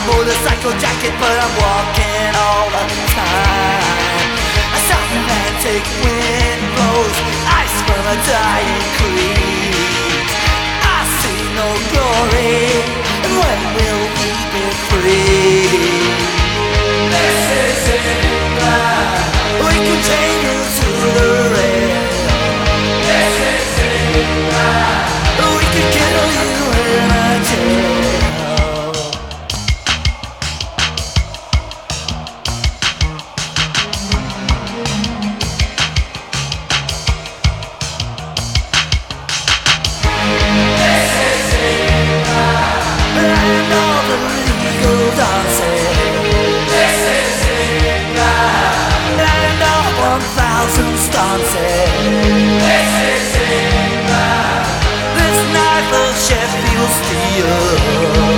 motorcycle jacket, but I'm walking all the time. A South Atlantic wind blows ice from a dying creek. I see no glory, and when will we be free? This is England. We can chain you to the rail. This is England. We can kill you in a jail. This is England. This knife of Sheffield steel.